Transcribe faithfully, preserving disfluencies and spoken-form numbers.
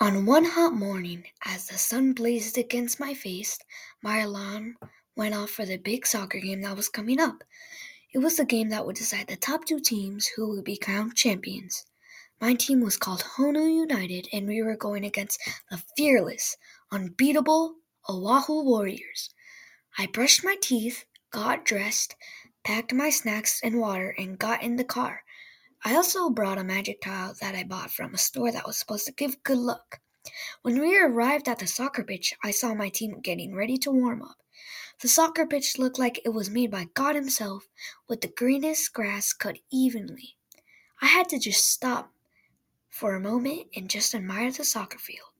On one hot morning, as the sun blazed against my face, my alarm went off for the big soccer game that was coming up. It was the game that would decide the top two teams who would be crowned champions. My team was called Honu United, and we were going against the fearless, unbeatable Oahu Warriors. I brushed my teeth, got dressed, packed my snacks and water, and got in the car. I also brought a magic towel that I bought from a store that was supposed to give good luck. When we arrived at the soccer pitch, I saw my team getting ready to warm up. The soccer pitch looked like it was made by God Himself, with the greenest grass cut evenly. I had to just stop for a moment and just admire the soccer field.